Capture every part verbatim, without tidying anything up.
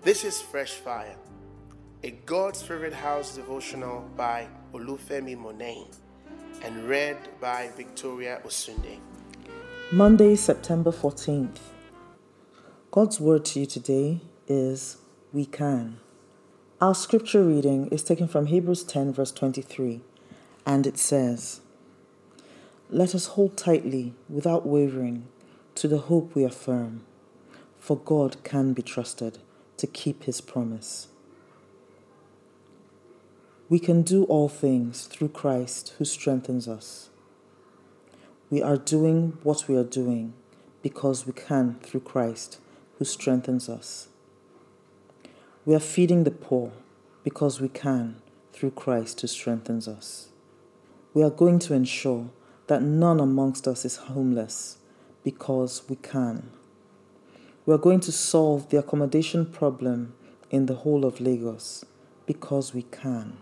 This is Fresh Fire, a God's Favorite House devotional by Olufemi Monain and read by Victoria Osunde. Monday, September fourteenth. God's word to you today is, we can. Our scripture reading is taken from Hebrews ten verse twenty-three, and it says, "Let us hold tightly, without wavering, to the hope we affirm, for God can be trusted to keep his promise." We can do all things through Christ who strengthens us. We are doing what we are doing because we can through Christ who strengthens us. We are feeding the poor because we can through Christ who strengthens us. We are going to ensure that none amongst us is homeless because we can. We are going to solve the accommodation problem in the whole of Lagos because we can.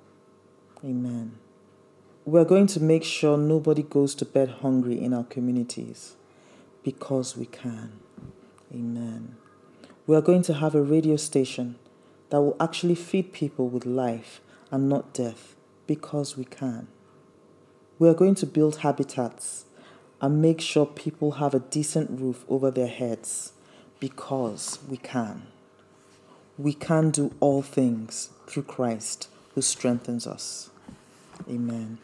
Amen. We are going to make sure nobody goes to bed hungry in our communities because we can. Amen. We are going to have a radio station that will actually feed people with life and not death because we can. We are going to build habitats and make sure people have a decent roof over their heads because we can. We can do all things through Christ who strengthens us. Amen.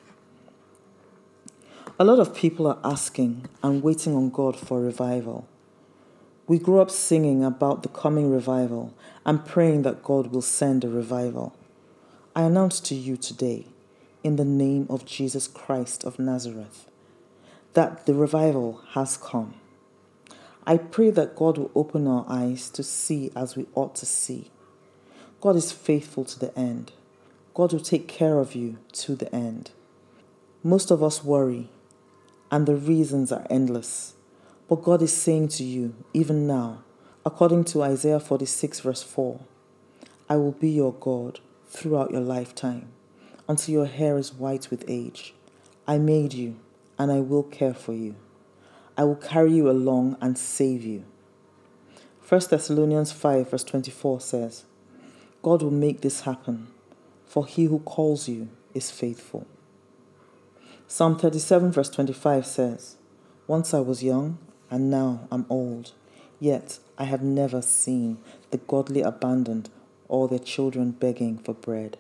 A lot of people are asking and waiting on God for revival. We grew up singing about the coming revival and praying that God will send a revival. I announce to you today, in the name of Jesus Christ of Nazareth, that the revival has come. I pray that God will open our eyes to see as we ought to see. God is faithful to the end. God will take care of you to the end. Most of us worry, and the reasons are endless. But God is saying to you, even now, according to Isaiah forty-six verse four, I will be your God throughout your lifetime, until your hair is white with age. I made you, and I will care for you. I will carry you along and save you. First Thessalonians five verse twenty-four says, God will make this happen, for he who calls you is faithful. Psalm thirty-seven verse twenty-five says, once I was young, and now I'm old, yet I have never seen the godly abandoned or their children begging for bread.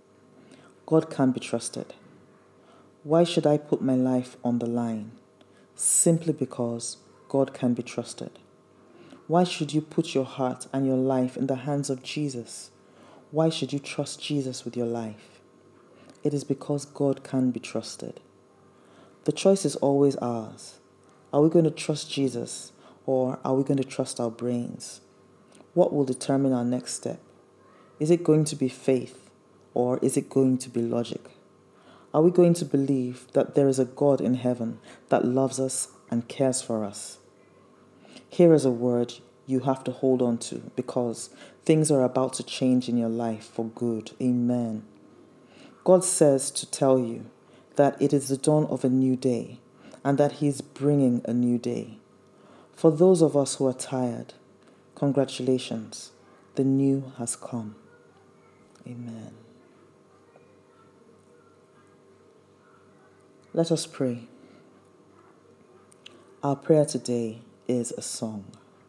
God can be trusted. Why should I put my life on the line? Simply because God can be trusted. Why should you put your heart and your life in the hands of Jesus? Why should you trust Jesus with your life? It is because God can be trusted. The choice is always ours. Are we going to trust Jesus, or are we going to trust our brains? What will determine our next step? Is it going to be faith, or is it going to be logic? Are we going to believe that there is a God in heaven that loves us and cares for us? Here is a word you have to hold on to, because things are about to change in your life for good. Amen. God says to tell you that it is the dawn of a new day, and that he is bringing a new day. For those of us who are tired, congratulations, the new has come. Amen. Let us pray. Our prayer today is a song.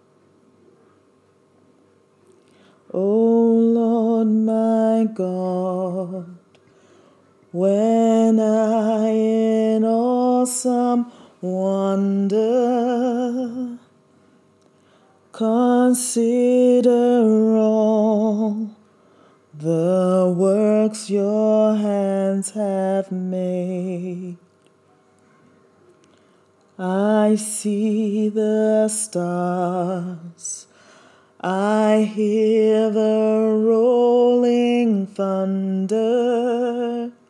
O Lord my God, when I in awesome wonder consider all the works your hands have made, I see the stars, I hear the rolling thunder,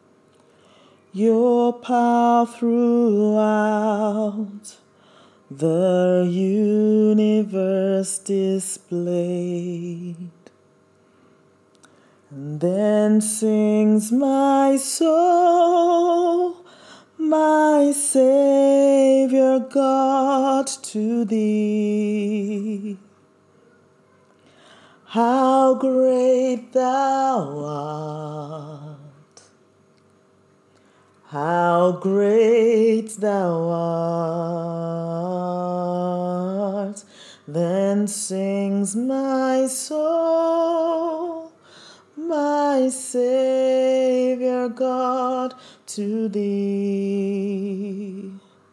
your power throughout the universe displayed. And then sings my soul, my Savior God, to thee. How great thou art, how great thou art, then sings my soul, my Savior God, to thee.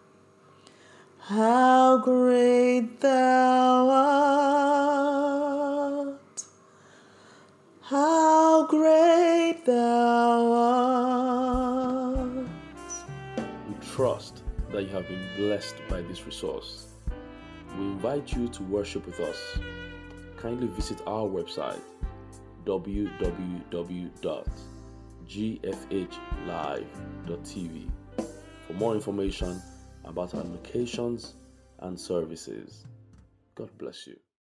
How great thou art, how great thou art. We trust that you have been blessed by this resource. We invite you to worship with us. Kindly visit our website w w w dot g f h live dot t v for more information about our locations and services. God bless you.